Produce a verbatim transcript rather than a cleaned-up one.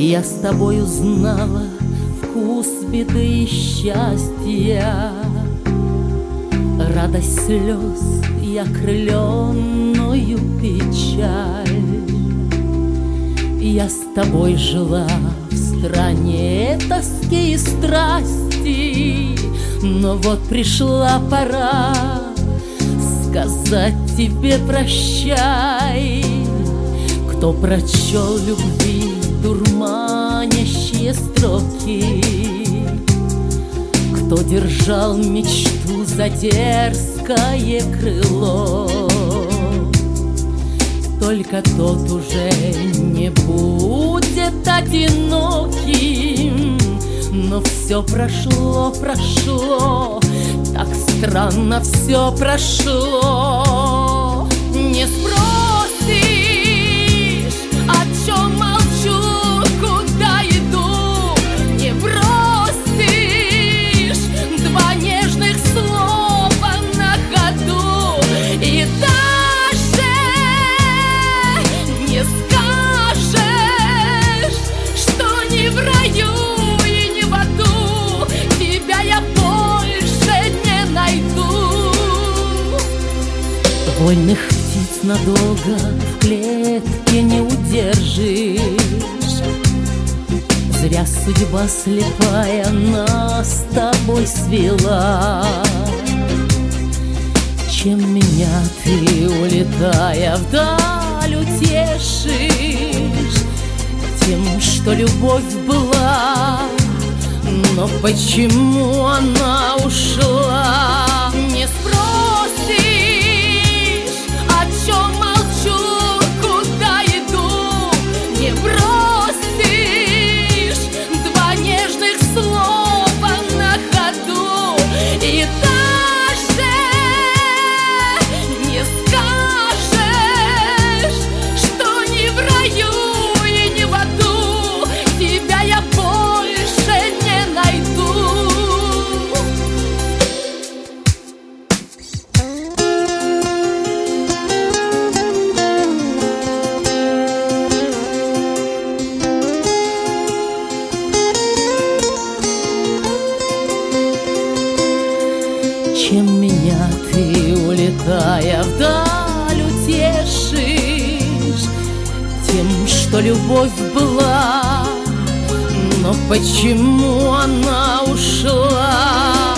Я с тобой узнала вкус беды и счастья, радость слез и окрыленную печаль. Я с тобой жила в стране тоски и страсти, но вот пришла пора сказать тебе прощай. Кто прочел любви дурманящие строки, кто держал мечту за дерзкое крыло, только тот уже не будет одиноким. Но все прошло, прошло, так странно все прошло. Не спросишь, о чем молчу, куда иду, не бросишь два нежных слова на ходу, и даже не скажешь, что не в раю и не в аду, тебя я больше не найду. Вольных птиц надолго в клетке не удержишь, зря судьба слепая нас с тобой свела. Чем меня ты, улетая вдаль, утешишь? Тем, что любовь была, но почему она ушла? Не спросишь, о чем молчу, куда иду, не бросишь два нежных слова на ходу, и даже не скажешь, что не в раю и не в аду, тебя я больше не найду. Чем меня ты, улетая вдаль, утешишь? Тем, что любовь была, но почему она ушла?